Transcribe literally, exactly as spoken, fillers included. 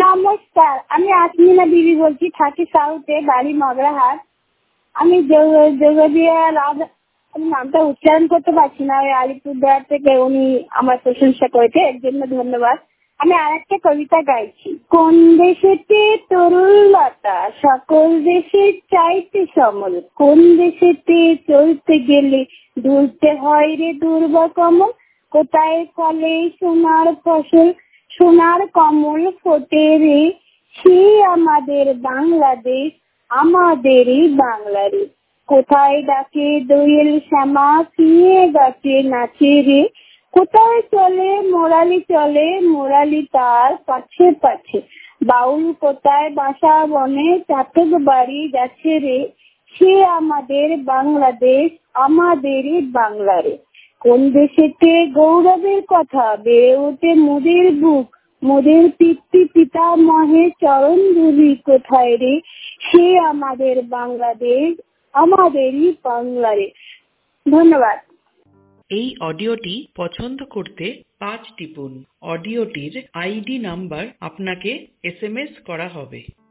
নমস্কার, আমি আসমিনা বিবি বলছি, থাকি সাউথে, বাড়ি মগরাহাট। আমি যোগদিয়া রাজা, আমি নামটা উচ্চারণ করতে পারছি না, ওই আলিপুরদুয়ার থেকে উনি আমার প্রশংসা করেছে, এর জন্য ধন্যবাদ। আমি আর একটা কবিতা গাইছি। কোন দেশেতে তরুলতা সকল দেশে চাইতে সমল, কোন দেশেতে চলতে গেলে দুলতে হয় রে দুর্বা কমল, কোথায় ফলে সোনার ফসল সোনার কমল ফোটে রে, সে আমাদের বাংলাদেশ, আমাদেরই বাংলারে। কোথায় ডাকে দোয়েল শ্যামা ফিয়ে গাছে নাচে রে, কোথায় চলে মোরালি চলে মোরালি তার পাছে পাছে, বাউল কোথায় বাসা বনে চাতক বাড়ি যাচ্ছে রে, সে আমাদের বাংলাদেশ, আমাদেরই বাংলারে। কোন দেশেতে গৌরবের কথা বেড়ে ওঠে মোদের বুক, মোদের পিতৃ পিতামহের চরণ ধুলি কোথায় রে, সে আমাদের বাংলাদেশ, আমাদেরই বাংলারে। ধন্যবাদ। এই অডিওটি পছন্দ করতে পাঁচ টিপুন। অডিওটির আইডি নাম্বার আপনাকে এস এম এস করা হবে।